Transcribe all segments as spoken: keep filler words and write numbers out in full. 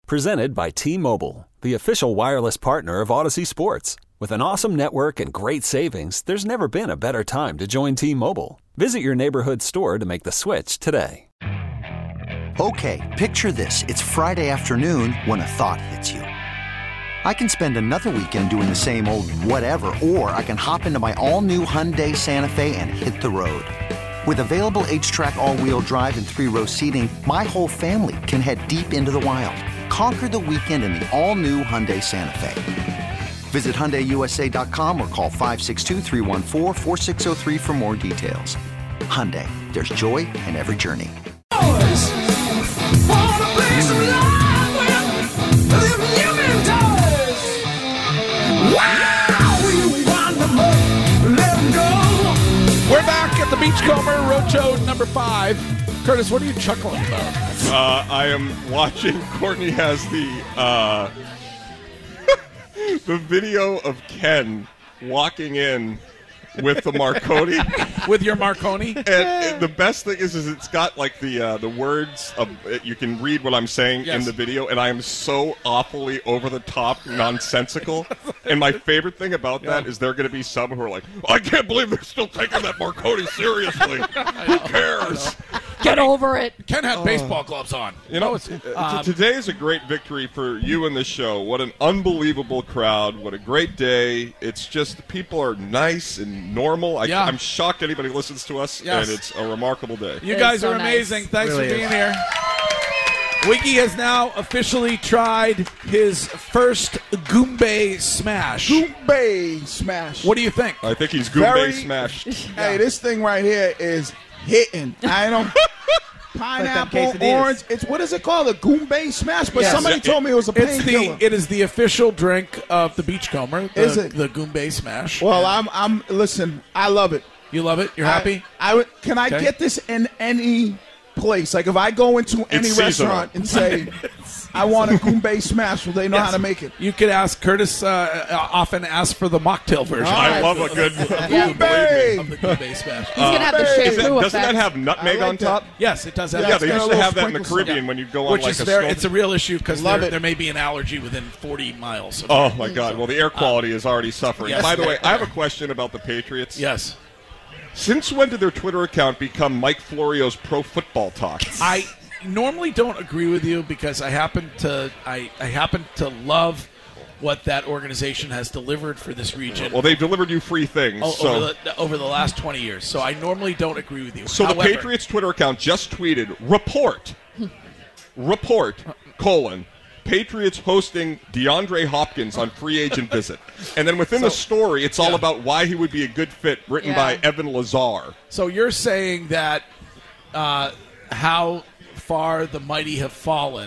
Presented by T-Mobile, the official wireless partner of Odyssey Sports. With an awesome network and great savings, there's never been a better time to join T-Mobile. Visit your neighborhood store to make the switch today. Okay, picture this. It's Friday afternoon when a thought hits you. I can spend another weekend doing the same old whatever, or I can hop into my all-new Hyundai Santa Fe and hit the road. With available H-Track all-wheel drive and three-row seating, my whole family can head deep into the wild. Conquer the weekend in the all-new Hyundai Santa Fe. Visit Hyundai U S A dot com or call five six two, three one four, four six zero three for more details. Hyundai, there's joy in every journey. We're back at the Beachcomber Roadshow number five. Curtis, what are you chuckling about? Uh, I am watching. Courtney has the uh, the video of Ken walking in with the Marconi. With your Marconi? And, and the best thing is, is it's got like the uh, the words of you can read what I'm saying yes. in the video, and I am so awfully over the top, nonsensical. And my favorite thing about that yeah. is there are going to be some who are like, oh, I can't believe they're still taking that Marconi seriously. Who cares? Get over it. Ken had uh, baseball gloves on. You know, it's, um, today is a great victory for you and the show. What an unbelievable crowd. What a great day. It's just people are nice and normal. I, yeah. I'm shocked anybody listens to us, yes. and it's a remarkable day. You guys so are amazing. Nice. Thanks really for being is. here. Wiggy has now officially tried his first Goombay smash. Goombay smash. What do you think? I think he's Goombay Very, smashed. Hey, this thing right here is hitting. I don't... Pineapple, like orange. It's what is it called? A Goombay smash? But Yes. somebody It- told me it was a It's painkiller. the it is the official drink of the Beachcomber. The, Is it? the Goombay smash? Well, I'm. I'm. Listen, I love it. You love it? You're happy? I, I would. Can I Okay. get this in any place? Like if I go into any seasonal. restaurant and say, I want a Goombay smash, will they know Yes. how to make it? You could ask Curtis. Uh, often asks for the mocktail version. I love a good Yeah. Goombay. of the Goombay smash. He's going to have the Is Is that, shampoo doesn't effect. that have nutmeg I like on that. top? Yes, it does have. Yeah, Yeah, that. they got a used to little have that in the sprinkles. Caribbean when you go on Which like is a very, snow- it's a real issue because Love there, it. there may be an allergy within forty miles. Of Oh, my God. Well, the air quality is already suffering. Yes. By the way, I have a question about the Patriots. Yes. Since when did their Twitter account become Mike Florio's Pro Football Talk? I normally don't agree with you because I happen to I, I happen to love what that organization has delivered for this region. Well, they've delivered you free things. o- so over, the, over the last twenty years. So I normally don't agree with you. so the However, Patriots Twitter account just tweeted, report, report, colon, Patriots hosting DeAndre Hopkins on free agent visit. And then within the story, it's all yeah. about why he would be a good fit, written Yeah. by Evan Lazar. So you're saying that uh, how far the mighty have fallen,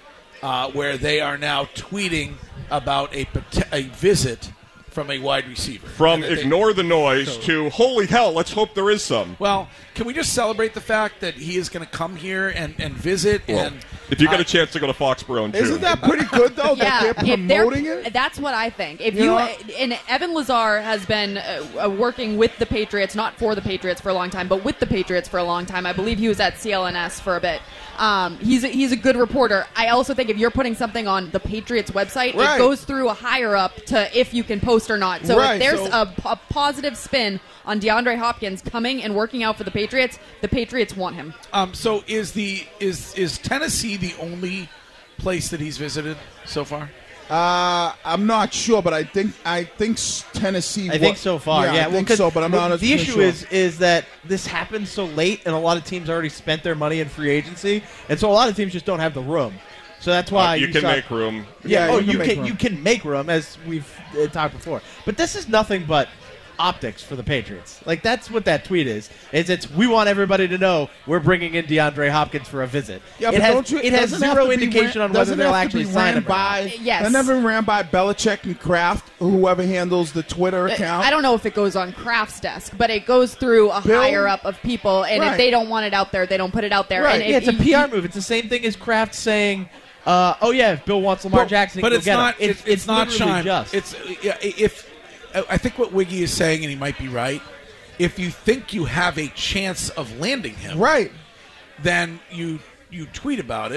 uh, where they are now tweeting about a pot- a visit from a wide receiver. From And that they- ignore the noise So- to, holy hell, let's hope there is some. Well, can we just celebrate the fact that he is going to come here and, and visit? Well, and if you get uh, a chance to go to Foxborough and Isn't that pretty good though? Yeah, that they're if they're- promoting it. That's what I think. If You you, know? and Evan Lazar has been uh, uh, working with the Patriots, not for the Patriots for a long time, but with the Patriots for a long time. I believe he was at C L N S for a bit. Um, he's a, he's a good reporter. I also think if you're putting something on the Patriots website, Right. it goes through a higher up to if you can post or not. So Right, if there's so- a, a positive spin on DeAndre Hopkins coming and working out for the Patriots, the Patriots want him. Um, so is the is is Tennessee the only place that he's visited so far? Uh, I'm not sure, but I think I think s- Tennessee. I think wa- so far. Yeah, I well, think 'cause so, but I'm not. The 100% issue sure. is is that this happens so late, and a lot of teams already spent their money in free agency, and so a lot of teams just don't have the room. So that's why Uh, you, can saw- make room. Yeah, oh, you can you make can room. you can make room, as we've uh, talked before. But this is nothing but optics for the Patriots. Like that's what that tweet is. Is it's we want everybody to know we're bringing in DeAndre Hopkins for a visit. Yeah, it but has, don't you? it has doesn't have zero to be indication ran, on whether doesn't they'll have to actually be sign ran him. or not. by. Yes. That never ran by Belichick and Kraft, whoever handles the Twitter Uh, account. I don't know if it goes on Kraft's desk, but it goes through a Bill? higher up of people, and Right. if they don't want it out there, they don't put it out there. Right. And Yeah, if it's a you- P R move. It's the same thing as Kraft saying, uh, "Oh yeah, if Bill wants Lamar But- Jackson, but go it's get him." not. It's, It's, it's not literally Shime. just. It's yeah, if I think what Wiggy is saying, and he might be right. If you think you have a chance of landing him, Right. then you you tweet about it.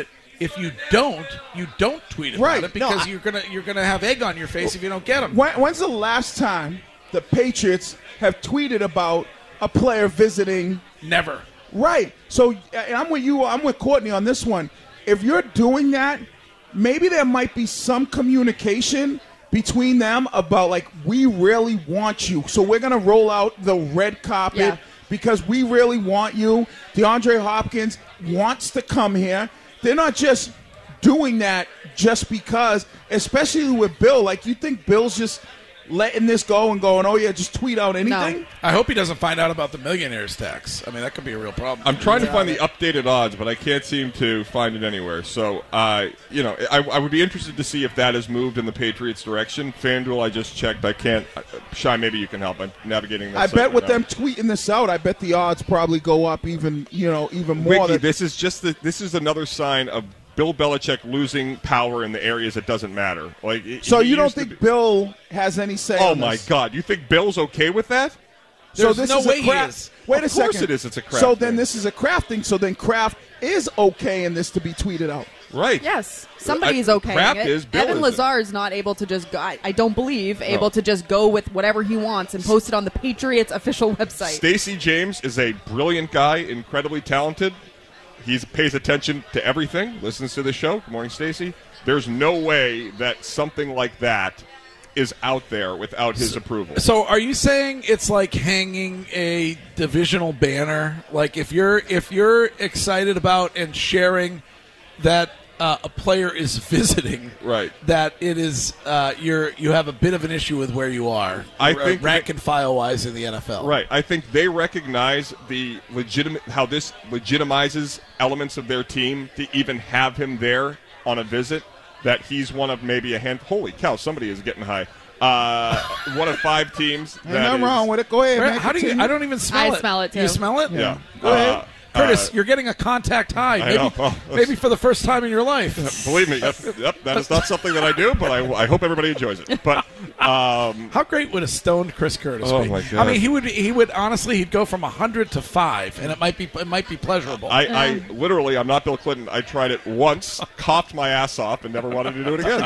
If you don't, you don't tweet about Right. it because No, I- you're gonna you're gonna have egg on your face if you don't get them. When, when's the last time the Patriots have tweeted about a player visiting? Never. Right. So and I'm with you. I'm with Courtney on this one. If you're doing that, maybe there might be some communication between them about, like, we really want you, so we're going to roll out the red carpet Yeah. because we really want you. DeAndre Hopkins wants to come here. They're not just doing that just because, especially with Bill. Like, you think Bill's just letting this go and going, oh, yeah, just tweet out anything? No. I hope he doesn't find out about the millionaire's tax. I mean, that could be a real problem. I'm trying to find the updated odds, but I can't seem to find it anywhere. So, uh, you know, I, I would be interested to see if that has moved in the Patriots' direction. FanDuel, I just checked. I can't. Uh, Shy, maybe you can help. I'm navigating that. I site bet right with now. them tweeting this out, I bet the odds probably go up even, you know, even more. Wiki, than- this is just the, this is another sign of Bill Belichick losing power in the areas it doesn't matter. Like, it- so he you don't used to think be- Bill has any say Oh on my this? God! You think Bill's okay with that? So There's this no is way a he craft. is. Wait Of a course second. it is. It's a craft So then thing. this is a crafting. So then Kraft is okay in this to be tweeted out. Right. Yes, somebody I- is okay. Kraft it. is, Bill Evan isn't. Lazar is not able to just go. I, I don't believe able to just go with whatever he wants and post it on the Patriots official website. Stacey James is a brilliant guy, incredibly talented. He pays attention to everything, listens to the show. Good morning, Stacey. There's no way that something like that is out there without his approval. So, are you saying it's like hanging a divisional banner? Like, if you're if you're excited about and sharing that uh, a player is visiting, Right. That it is uh, you're you have a bit of an issue with where you are. I r- think rank that- and file wise in the N F L. Right. I think they recognize the legitimate how this legitimizes elements of their team to even have him there on a visit. That he's one of maybe a hand. Holy cow! Somebody is getting high. Uh, one of five teams. Ain't that nothing is- who with it. Go ahead, Where- man. How do you? Continue. I don't even smell I it. smell it, You too. smell it? Yeah. Go ahead. Uh, Curtis, uh, you're getting a contact high. Maybe, know. Well, maybe for the first time in your life. Believe me, yep, yep, that is not something that I do, but I, I hope everybody enjoys it. But um, How great would a stoned Chris Curtis Oh, be? my I God. mean, he would. He would honestly. He'd go from a hundred to five, and it might be. It might be pleasurable. I, I literally, I'm not Bill Clinton. I tried it once, coughed my ass off, and never wanted to do it again.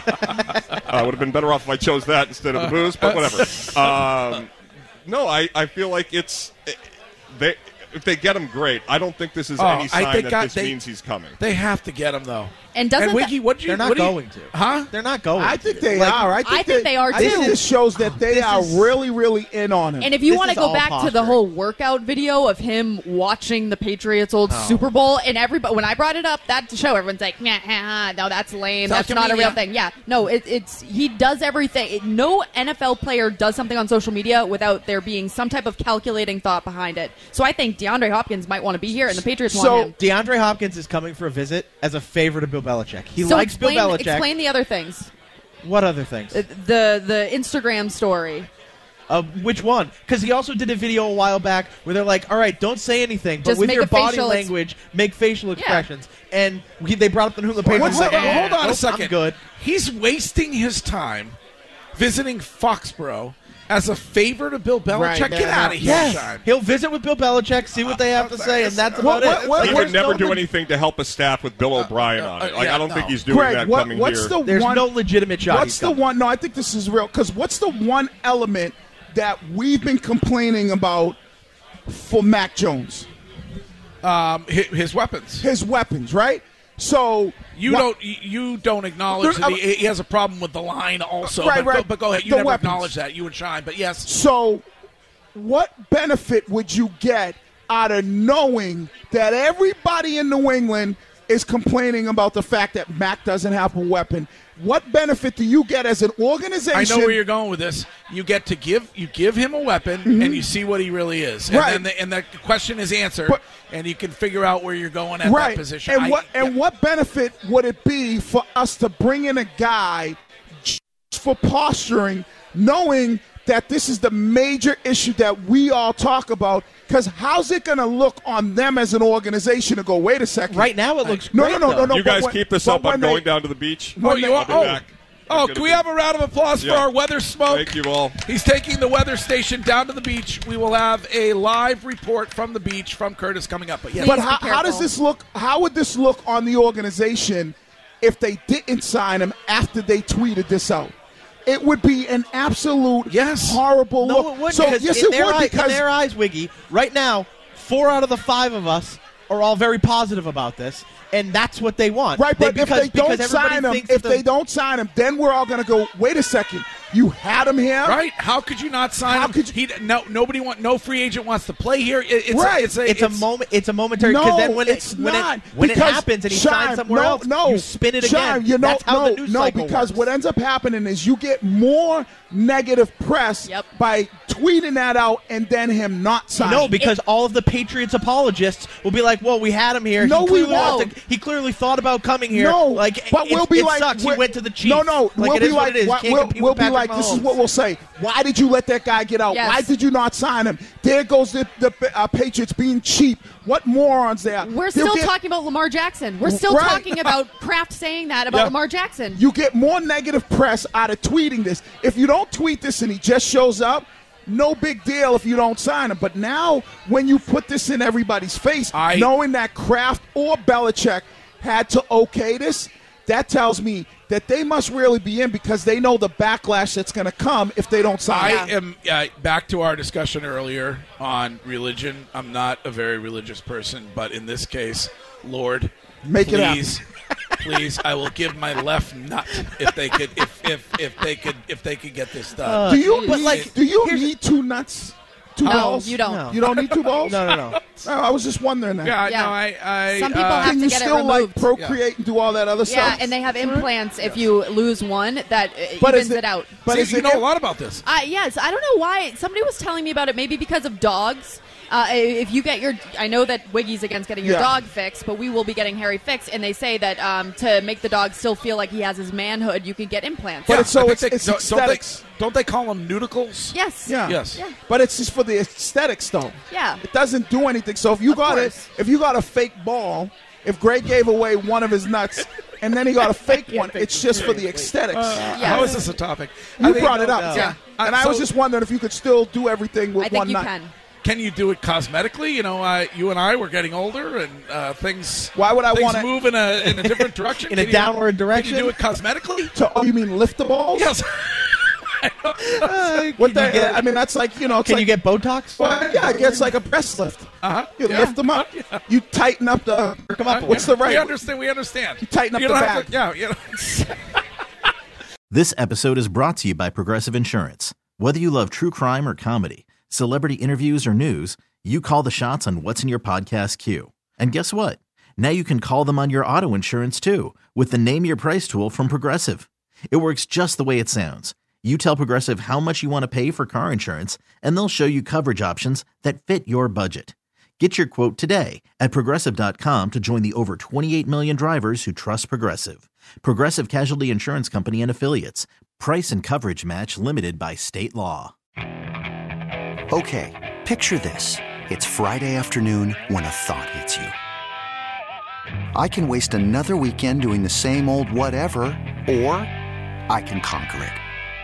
I would have been better off if I chose that instead of the booze, but whatever. Um, no, I, I feel like it's they. If they get him, great. I don't think this is Oh, any I sign think that I- this they- means he's coming. they have to get him though. And doesn't and Wiggy, that- what you? They're not what do you- going to. Huh? They're not going. I to. think they Like, are. I think, I think they are, I think too. this shows that they This are is- really, really in on him. And if you This want to is go all back to the posturing. whole workout video of him watching the Patriots' old Oh. Super Bowl, and everybody, when I brought it up, that show, everyone's like, nah, nah, no, that's lame. That's Social not a media. real thing. Yeah, no, it, it's he does everything. It, no N F L player does something on social media without there being some type of calculating thought behind it. So I think DeAndre Hopkins might want to be here, and the Patriots So- want him. DeAndre Hopkins is coming for a visit as a favor to Bill Belichick. He So likes explain, Bill Belichick. explain the other things. What other things? Uh, The the Instagram story. Uh, which one? Because he also did a video a while back where they're like, "All right, don't say anything, but Just with make your a body facial ex- language, make facial expressions." And we, they brought up the New England Hold, Patriots. hold, like, on, "Eh, hold on a nope, second. I'm good. He's wasting his time visiting Foxborough as a favor to Bill Belichick. Right, Get man. out of here, Yes, Sean. he'll visit with Bill Belichick, see what they have to say, and that's What- about what- it. what- He what- would never what- do anything to help a staff with Bill O'Brien on it. uh, Like yeah, I don't think no. he's doing Greg, that what, coming what's here. the There's one? no legitimate shot. What's he's the coming. one? No, I think this is real. Because what's the one element that we've been complaining about for Mac Jones? Um, his, his weapons. His weapons, right? So You what- don't. You don't acknowledge There- that he, he has a problem with the line, also. Right, but, Go, right. but go ahead. You The never weapons. acknowledge that. You and Shine, but yes. So, what benefit would you get out of knowing that everybody in New England is complaining about the fact that Mac doesn't have a weapon? What benefit do you get as an organization? I know where you're going with this. You get to give you give him a weapon, and you see what he really is, and Right. then the, and the question is answered, But- and you can figure out where you're going at right. that position. And I- what and yeah. what benefit would it be for us to bring in a guy just for posturing, knowing that this is the major issue that we all talk about? Because how's it going to look on them as an organization to go, wait a second? Right now, it looks No, great, no, no, though. no, no. You but guys when- keep this but up. I'm when going they- down to the beach. Oh, you I'll are? be Oh, back. oh I'm can gonna we be- have a round of applause for Yeah. our weather smoke? Thank you all. He's taking the weather station down to the beach. We will have a live report from the beach from Curtis coming up. But yes, But Please be how, how does careful. this look? How would this look on the organization if they didn't sign him after they tweeted this out. It would be an absolute yes. horrible no, look. it wouldn't. So because yes, in it their would eye, because in their eyes, Wiggy, right now, four out of the five of us are all very positive about this, and that's what they want. Right, but they, if because, they don't because sign him, thinks if the, they don't sign him, then we're all going to go, wait a second, you had him here? Right? How could you not sign How him? could you- He, no, nobody want, no free agent wants to play here. It, it's Right. A, it's a, It's, a moment. It's a momentary. No, Because then when it's it when not. it when it Because, happens and he Shime, signs somewhere no, else, no, you spin it Shime, again. You know, That's how no, the news no, cycle because works. what ends up happening is you get more negative press Yep. by tweeting that out and then him not signing. No, because all of the Patriots apologists will be like, "Well, we had him here. No, he we clearly won't. wanted to- he clearly thought about coming here. No, like, but it, we'll be it like, sucks. He we're- went to the Chiefs. No, no, like, we'll it be is like, what it is. why- Can't we'll, compete we'll with be Patrick like, this is Mahomes. what we'll say. Why did you let that guy get out? Yes. Why did you not sign him? There goes the, the uh, Patriots being cheap. What morons they are. We're They'll still get- talking about Lamar Jackson. We're still Right. talking about Kraft saying that about Yeah. Lamar Jackson. You get more negative press out of tweeting this. If you don't tweet this and he just shows up, no big deal if you don't sign him. But now, when you put this in everybody's face, I- knowing that Kraft or Belichick had to okay this, that tells me that they must really be in because they know the backlash that's going to come if they don't sign I him. am uh, back to our discussion earlier on religion. I'm not a very religious person, but in this case, Lord, Make it happen. please, please, I will give my left nut if they could, if if if they could, if they could get this done. Do you, but need, like, do you here's- need two nuts? Two No, balls? you don't. No. You don't need two balls? No, no, no. No, I was just wondering that. yeah, Yeah. no, I, I Some people uh, have Can to you get it still like removed. procreate and do all that other Yeah, stuff? and they have implants. If you lose one, that uh, But evens is it- it out. But See, is you it know a lot about this. Uh, yes, I don't know why. Somebody was telling me about it. Maybe because of dogs. Uh, if you get your, I know that Wiggy's against getting your Yeah. dog fixed, but we will be getting Harry fixed. And they say that um, to make the dog still feel like he has his manhood, you can get implants. But Yeah, it's so I think it's, they- it's don't, don't they, aesthetics. don't they call them nudicles? Yes. Yeah. Yes. Yeah. But it's just for the aesthetics, though. Yeah. It doesn't do anything. So if you Of got a, course. if you got a fake ball, if Greg gave away one of his nuts, and then he got a fake one, it's just for the aesthetics. Uh, Yeah. How is this a topic? you I think- brought it up, Yeah. and Uh, I was so just wondering if you could still do everything with I think one you nut. can. Can you do it cosmetically? You know, uh, you and I were getting older, and uh, things. Why would I things wanna- move in a in a different direction? In a Can you- downward direction? Can you do it cosmetically? So, oh, you mean lift the balls? Yes. Uh, What can you the? get- I mean, that's like you know. It's Can like, you get Botox? Well, yeah, it gets like a breast lift. Uh-huh. You Yeah. lift them up. You tighten up the. Come up. What's the right? We understand. We understand. You tighten up you the don't have bag. To, yeah. You know. This episode is brought to you by Progressive Insurance. Whether you love true crime or comedy, celebrity interviews or news, you call the shots on what's in your podcast queue. And guess what? Now you can call them on your auto insurance too with the Name Your Price tool from Progressive. It works just the way it sounds. You tell Progressive how much you want to pay for car insurance, and they'll show you coverage options that fit your budget. Get your quote today at Progressive dot com to join the over twenty-eight million drivers who trust Progressive. Progressive Casualty Insurance Company and Affiliates. Price and coverage match limited by state law. Okay, picture this. It's Friday afternoon when a thought hits you. I can waste another weekend doing the same old whatever, or I can conquer it.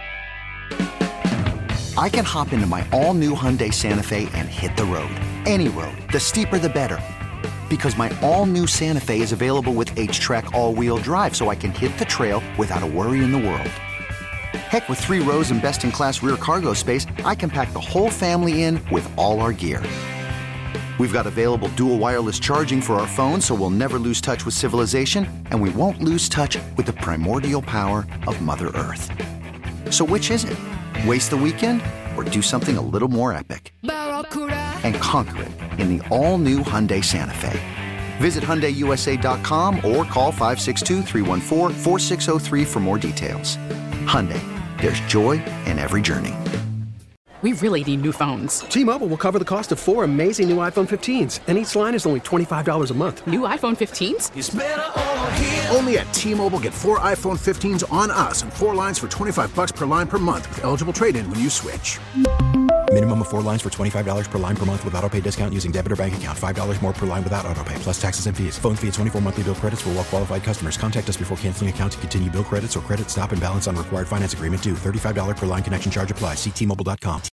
I can hop into my all-new Hyundai Santa Fe and hit the road. Any road. The steeper, the better. Because my all-new Santa Fe is available with H-Track all-wheel drive, so I can hit the trail without a worry in the world. Heck, with three rows and best-in-class rear cargo space, I can pack the whole family in with all our gear. We've got available dual wireless charging for our phones, so we'll never lose touch with civilization, and we won't lose touch with the primordial power of Mother Earth. So which is it? Waste the weekend or do something a little more epic? And conquer it in the all-new Hyundai Santa Fe. Visit Hyundai U S A dot com or call five six two, three one four, four six zero three for more details. Hyundai, there's joy in every journey. We really need new phones. T-Mobile will cover the cost of four amazing new iPhone fifteens, and each line is only twenty-five dollars a month. New iPhone fifteens? Only at T-Mobile, get four iPhone fifteens on us and four lines for twenty-five bucks per line per month with eligible trade-in when you switch. Minimum of four lines for twenty-five dollars per line per month with autopay discount using debit or bank account. five dollars more per line without autopay, plus taxes and fees. Phone fee at twenty-four monthly bill credits for well-qualified customers. Contact us before canceling account to continue bill credits or credit stop and balance on required finance agreement due. thirty-five dollars per line connection charge applies. See T Mobile dot com.